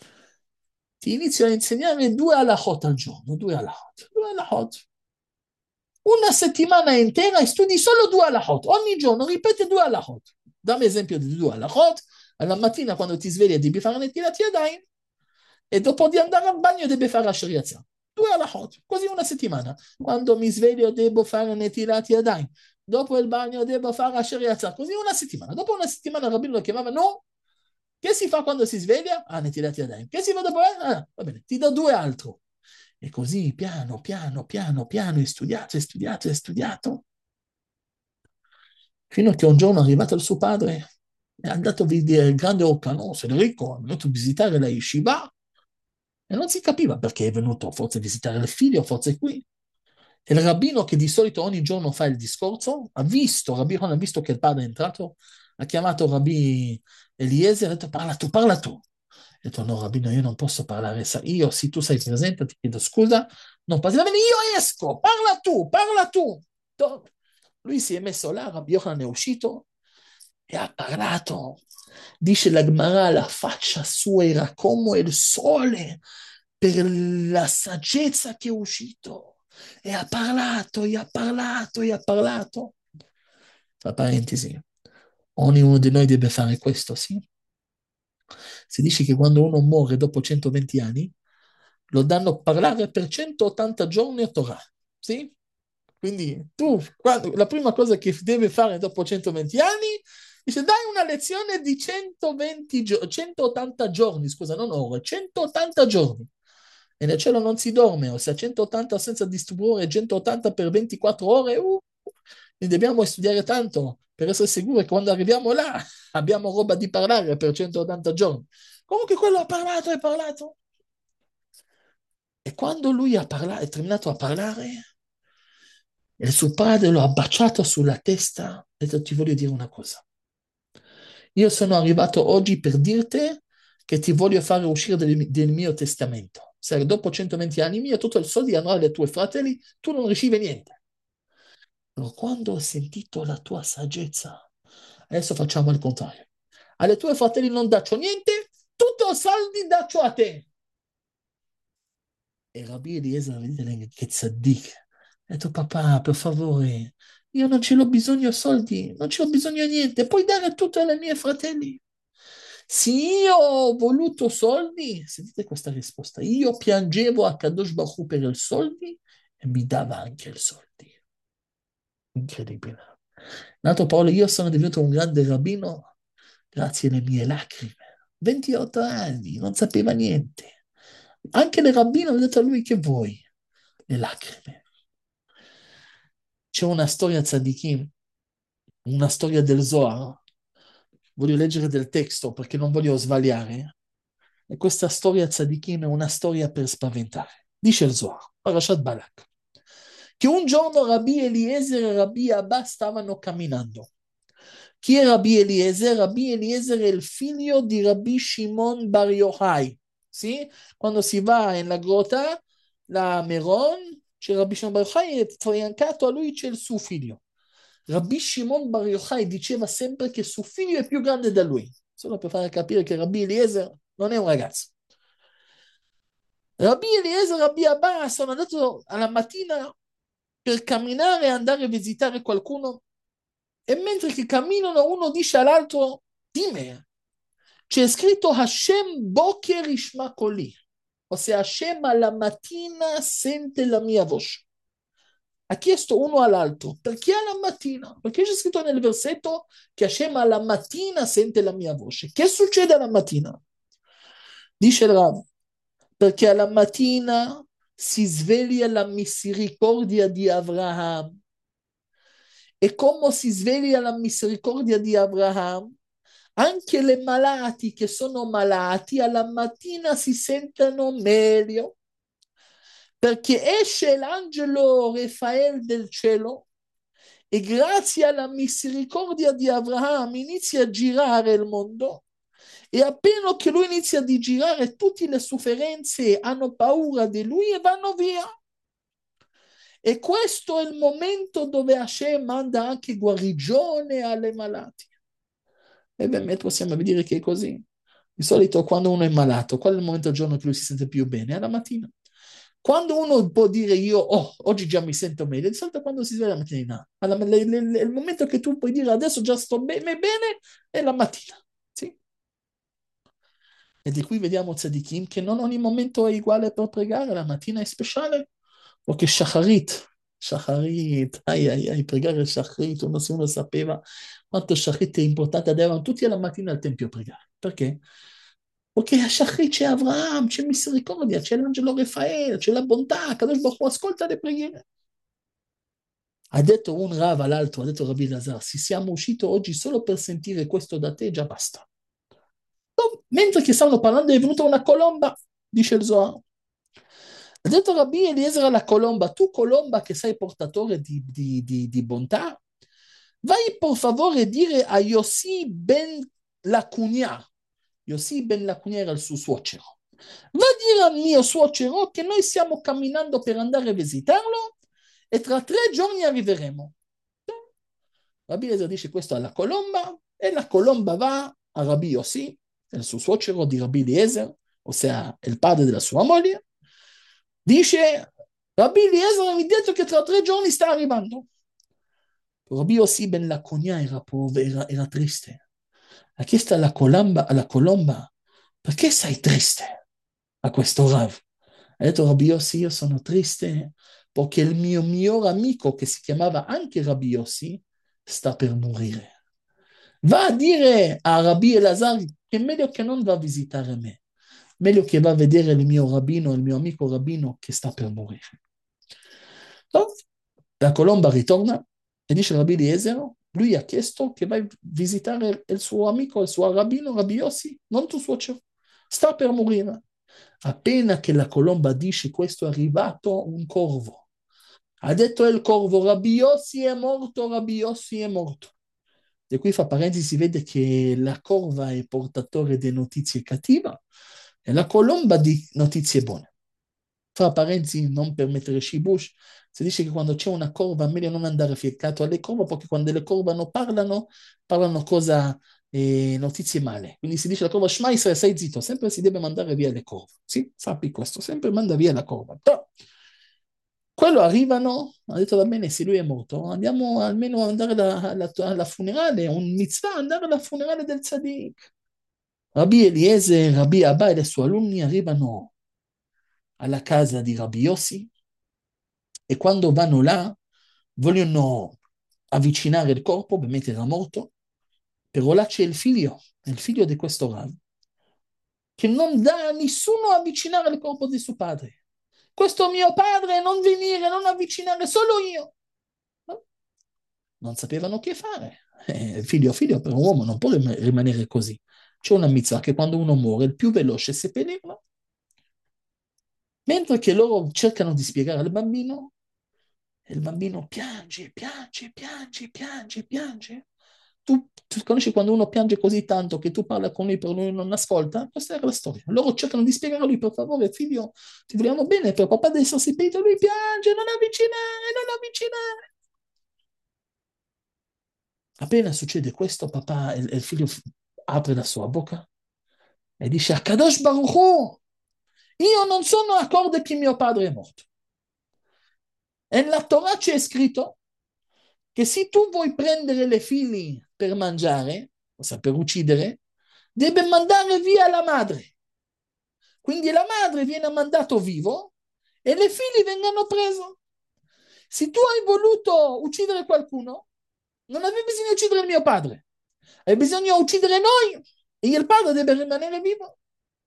Ti inizio a insegnare due halachot al giorno, due halachot, due halachot. Una settimana intera e studi solo due halachot. Ogni giorno ripete due halachot. Dammi esempio di due halachot. Alla mattina quando ti svegli devi fare Netilat Yadayim e dopo di andare al bagno devi fare la Shariazah. Due halachot, così una settimana. Quando mi sveglio devo fare Netilat Yadayim. Dopo il bagno devo fare la Shariazah. Così una settimana. Dopo una settimana il rabbino lo chiamava, no? Che si fa quando si sveglia? Ah, Netilat Yadayim. Che si fa dopo? Ah, va bene, ti do due altro. E così, piano, piano, piano, piano, hai studiato, hai studiato, hai studiato, fino a che un giorno è arrivato il suo padre, è andato a vedere il grande Orcano, Federico, è venuto a visitare la yeshiva, e non si capiva perché è venuto, forse a visitare il figlio, forse qui. E il rabbino che di solito ogni giorno fa il discorso, ha visto, il rabbino ha visto che il padre è entrato, ha chiamato il rabbi Eliezer e ha detto, parla tu, parla tu. Ha detto, no, rabbino, io non posso parlare, io, se tu sei presente, ti chiedo scusa, non parli, va bene, io esco, parla tu, parla tu. Lui si è messo là, Rabbi Yochanan è uscito e ha parlato. Dice la Gemara, la faccia sua era come il sole per la saggezza che è uscito. E ha parlato, e ha parlato, e ha parlato. Tra parentesi, ognuno di noi deve fare questo, sì? Si dice che quando uno muore dopo centoventi anni, lo danno a parlare per centottanta giorni a Torah, sì? Quindi tu, quando, la prima cosa che deve fare dopo centoventi anni, dice dai una lezione di centoventi gio- centottanta giorni, scusa, non ore, centottanta giorni. E nel cielo non si dorme, o se a centottanta senza disturbare, centottanta per ventiquattro ore, uh, ne dobbiamo studiare tanto per essere sicuri che quando arriviamo là abbiamo roba di parlare per centottanta giorni. Comunque quello ha parlato e parlato. E quando lui ha parlato, è terminato a parlare, il suo padre lo ha baciato sulla testa e ha detto, ti voglio dire una cosa. Io sono arrivato oggi per dirti che ti voglio fare uscire del, del mio testamento. Se dopo centoventi anni mio, tutto il soldi andrà ai tuoi fratelli, tu non ricevi niente. Però quando ho sentito la tua saggezza, adesso facciamo il contrario. Alle tue fratelli non daccio niente, tutto i soldi daccio a te. E Rabbi Eliezer, vedete che tzaddik, ha detto papà, per favore, io non ce l'ho bisogno soldi, non ce l'ho bisogno di niente, puoi dare tutto ai miei fratelli. Se io ho voluto soldi, sentite questa risposta, io piangevo a Kadosh Baruch Hu per i soldi e mi dava anche i soldi. Incredibile. In altre parole, io sono diventato un grande rabbino grazie alle mie lacrime. ventotto anni, non sapeva niente. Anche le rabbine hanno detto a lui che vuoi? Le lacrime. C'è una storia tzadikim, una storia del Zohar. Voglio leggere del testo perché non voglio sbagliare. E questa storia tzadikim è una storia per spaventare. Dice il Zohar, Parashat Balak, che un giorno Rabbi Eliezer e Rabbi Abba stavano camminando. Chi è Rabbi Eliezer? Rabbi Eliezer è il figlio di Rabbi Shimon Bar Yochai. Sì? Quando si va nella grotta, la Meron, c'è Rabbi Shimon Bar Yochai e fiancato a lui c'è il suo figlio. Rabbi Shimon Bar Yochai diceva sempre che suo figlio è più grande da lui, solo per fare capire che Rabbi Eliezer non è un ragazzo. Rabbi Eliezer e Rabbi Abba sono andati alla mattina per camminare e andare a visitare qualcuno e mentre che camminano uno dice all'altro, dimmi, c'è scritto Hashem Boker Ishma Koli, ossia Hashem alla mattina sente la mia voce. Ha chiesto uno all'altro, perché alla mattina? Perché c'è scritto nel versetto che Hashem alla mattina sente la mia voce. Che succede alla mattina? Dice il Rav, perché alla mattina si sveglia la misericordia di Abraham. E come si sveglia la misericordia di Abraham, anche le malati che sono malati alla mattina si sentono meglio, perché esce l'angelo Rafael del cielo e grazie alla misericordia di Abraham inizia a girare il mondo, e appena che lui inizia a girare tutte le sofferenze hanno paura di lui e vanno via. E questo è il momento dove Hashem manda anche guarigione alle malati. E beh, possiamo dire che è così. Di solito quando uno è malato, qual è il momento del giorno che lui si sente più bene? È la mattina. Quando uno può dire io, oh, oggi già mi sento meglio, di solito quando si sveglia la mattina, alla, le, le, le, il momento che tu puoi dire adesso già sto bene, bene è la mattina. Sì? E di qui vediamo Tzadikim che non ogni momento è uguale per pregare, la mattina è speciale, perché Shacharit, Shacharit, ai ai ai, pregare il Shacharit, uno, se uno sapeva quanto Shacharit è importante, andavano tutti alla mattina al Tempio a pregare. Perché? Perché a Shacharit c'è Avraham, c'è misericordia, c'è l'angelo Rafael, c'è la bontà, Kadosh Baruch Hu ascolta le preghiere. Ha detto un Rav all'altro, ha detto Rabbi Lazar, se siamo usciti oggi solo per sentire questo da te, già basta. Mentre che stavano parlando è venuta una colomba, dice il Zohar. Ha detto Rabbi Eliezer alla colomba, tu colomba che sei portatore di, di, di, di bontà, vai per favore dire a Yossi ben Lacunia, Yossi ben Lacunia era il suo suocero, va a dire al mio suocero che noi stiamo camminando per andare a visitarlo e tra tre giorni arriveremo. Rabbi Eliezer dice questo alla colomba e la colomba va a Rabbi Yossi, il suo suocero di Rabbi Eliezer, ossia il padre della sua moglie, dice Rabbi Eliezer mi ha detto che tra tre giorni sta arrivando. Rabbi Yossi ben Laconia era, era, era triste. Ha chiesto alla colomba, alla colomba, perché sei triste a questo Rav? Ha detto Rabbi Yossi, io sono triste perché il mio miglior amico, che si chiamava anche Rabbi Yossi, sta per morire. Va a dire a Rabbi Elazar che è meglio che non va a visitare me, meglio che va a vedere il mio rabbino, il mio amico rabbino che sta per morire. No? La colomba ritorna e dice a Rabbi Eliezer, lui ha chiesto che vai a visitare il suo amico, il suo rabbino, Rabbi Yossi, non tuo suocero, sta per morire. Appena che la colomba dice questo è arrivato un corvo. Ha detto il corvo, Rabbi Yossi è morto, Rabbi Yossi è morto. E qui fa parentesi, si vede che la corva è portatore di notizie cattive e la colomba di notizie buone. Fra parentesi, non per mettere shibush, si dice che quando c'è una corva è meglio non andare fieccato alle corva, perché quando le corva non parlano, parlano cosa, eh, notizie male. Quindi si dice alla corva, Shma Israel, stai zitto, sempre si deve mandare via le corve. Sì, sappi questo, sempre manda via la corva. Però, quello arrivano, ha detto va bene, se lui è morto, andiamo almeno ad andare alla, alla, alla funerale, un mitzvah, andare alla funerale del tzaddik. Rabbi Eliezer, Rabbi Abba e i suoi alunni arrivano alla casa di Rabbi Yossi e quando vanno là vogliono avvicinare il corpo, ovviamente era morto, però là c'è il figlio, il figlio di questo Rav, che non dà a nessuno avvicinare il corpo di suo padre. Questo mio padre, non venire, non avvicinare, solo io. No? Non sapevano che fare. Eh, figlio, figlio, per un uomo non può rimanere così. C'è una mitzvah che quando uno muore, il più veloce è seppellirlo. Mentre che loro cercano di spiegare al bambino, e il bambino piange, piange, piange, piange, piange. Tu, tu conosci quando uno piange così tanto che tu parli con lui per lui non ascolta? Questa era la storia. Loro cercano di spiegare a lui, per favore, figlio, ti vogliamo bene, per papà deve essere seppellito, lui piange, non avvicinare, non avvicinare. Appena succede questo, papà, il, il figlio apre la sua bocca e dice a Kadosh Baruch Hu, io non sono d'accordo che mio padre è morto. E nella Torah c'è scritto che se tu vuoi prendere le figli per mangiare, ossia per uccidere, deve mandare via la madre. Quindi la madre viene mandato vivo e le figlie vengono prese. Se tu hai voluto uccidere qualcuno, non avevi bisogno di uccidere il mio padre. Hai bisogno di uccidere noi e il padre deve rimanere vivo.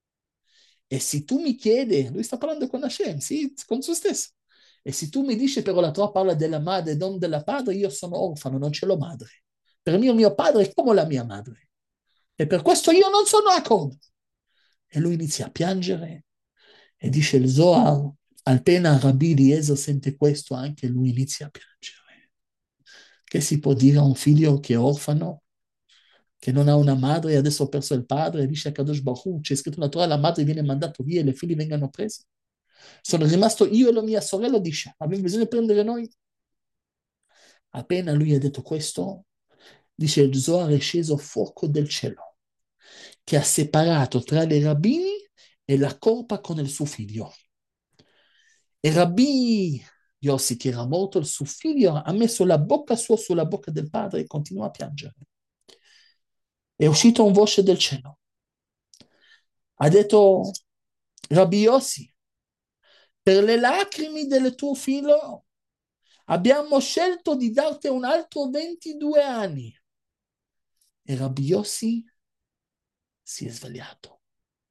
E se tu mi chiedi, lui sta parlando con Hashem, sì, con se stesso. E se tu mi dici però la tua parla della madre e non della padre, io sono orfano, non ce l'ho madre. Per me mio padre è come la mia madre. E per questo io non sono d'accordo. E lui inizia a piangere e dice il Zohar, appena Rabbi Eliezer sente questo, anche lui inizia a piangere. Che si può dire a un figlio che è orfano, che non ha una madre e adesso ha perso il padre, e dice a Kadosh Baruch Hu, c'è scritto nella Torah, la madre viene mandata via e le figlie vengono prese. Sono rimasto io e la mia sorella, dice, abbiamo bisogno di prendere noi. Appena lui ha detto questo, dice il Zohar è sceso fuoco del cielo, che ha separato tra le rabbini e la colpa con il suo figlio. E Rabbi Yossi, che era morto, il suo figlio, ha messo la bocca sua sulla bocca del padre e continua a piangere. È uscito un voce del cielo. Ha detto, Rabbi Yossi, per le lacrime del tuo figlio abbiamo scelto di darti un altro ventidue anni. E Rabbi Yossi si è svegliato.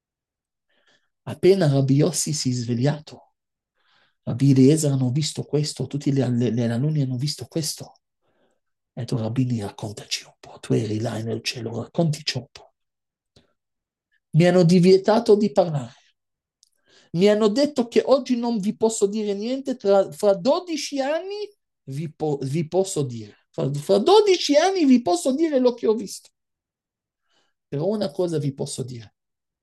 Appena Rabbi Yossi si è svegliato, Rabbi Eliezer hanno visto questo, tutti gli alunni hanno visto questo. E tu, Rabbini, raccontaci un po', tu eri là nel cielo, raccontaci un po'. Mi hanno vietato di parlare. Mi hanno detto che oggi non vi posso dire niente, tra, fra dodici anni vi, po- vi posso dire. Fra, fra dodici anni vi posso dire lo che ho visto. Però una cosa vi posso dire.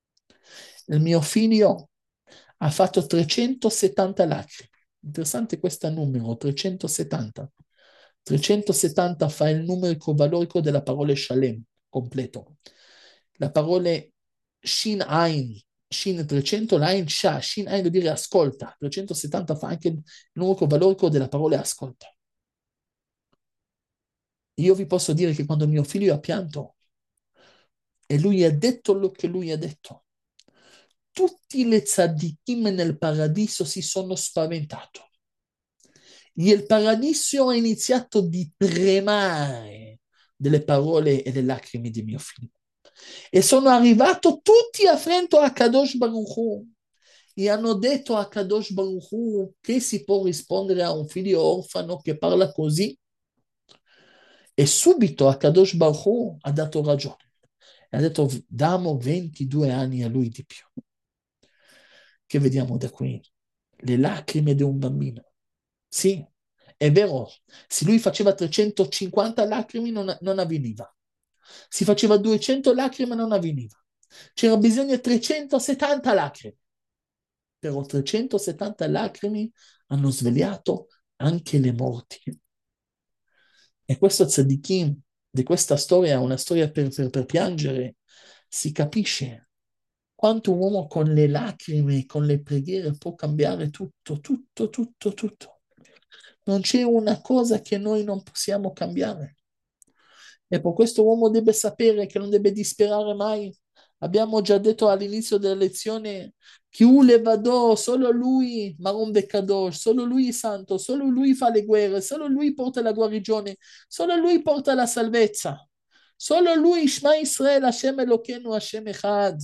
Il mio figlio ha fatto trecentosettanta lacrime. Interessante questo numero, trecentosettanta. trecentosettanta fa il numerico valorico della parola Shalem, completo. La parola Shin Ain, Shin trecento, l'Ain Sha, Shin Ain vuol dire ascolta. trecentosettanta fa anche il numerico valorico della parola ascolta. Io vi posso dire che quando mio figlio ha pianto e lui ha detto lo che lui ha detto, tutti le tzaddikim nel paradiso si sono spaventati. Il paradiso ha iniziato a tremare delle parole e delle lacrime di mio figlio. E sono arrivati tutti a fronte a Kadosh Baruch Hu e hanno detto a Kadosh Baruch Hu che si può rispondere a un figlio orfano che parla così. E subito a Kadosh Baruch Hu ha dato ragione. E ha detto, diamo ventidue anni a lui di più. Che vediamo da qui? Le lacrime di un bambino. Sì, è vero, se lui faceva trecentocinquanta lacrime non, non avveniva. Se faceva duecento lacrime non avveniva. C'era bisogno di trecentosettanta lacrime. Però trecentosettanta lacrime hanno svegliato anche le morti. E questo tzadikim di questa storia è una storia per, per, per piangere. Si capisce quanto un uomo con le lacrime, con le preghiere può cambiare tutto, tutto, tutto, tutto. Non c'è una cosa che noi non possiamo cambiare. E per questo uomo deve sapere che non deve disperare mai. Abbiamo già detto all'inizio della lezione che Ulevado, solo lui, Maron Bekadosh, solo lui è santo, solo lui fa le guerre, solo lui porta la guarigione, solo lui porta la salvezza. Solo lui, Shema Israel, Hashem Elokeinu, Hashem Echad.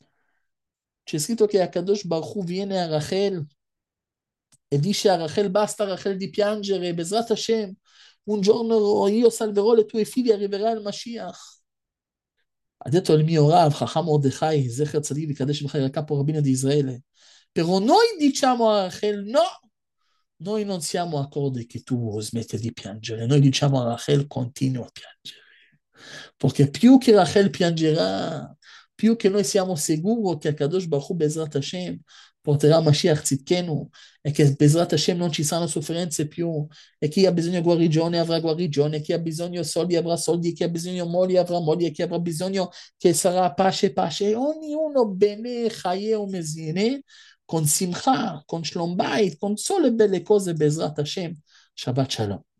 C'è scritto che Akadosh Baruch Hu viene a Rachel e dice a Rachel, basta Rachel di piangere, Bezrat Hashem, un giorno io salverò le tue figlie, arriverà il Mashiach. Ha detto il mio Rav, Chacham Mordechai, Zecher Tzadik V'Kadesh V'Chai, il capo rabbino di Israele. Però noi diciamo a Rachel, no, noi non siamo d'accordo che tu smetti di piangere, noi diciamo a Rachel, continua a piangere. Perché più che Rachel piangerà, più che noi siamo sicuri che Kadosh Baruch Hu Bezrat Hashem porterà Mashiach Tzidkenu e che Bezrat Hashem non ci saranno sofferenze più e chi ha bisogno di guarigione avrà guarigione, chi ha bisogno di soldi avrà soldi, chi ha bisogno di moglie avrà moglie, chi avrà bisogno che sarà pace pace e ognuno bene chaye o mesine con simcha, con shlom bayit, con sole belle cose Bezrat Hashem. Shabbat Shalom.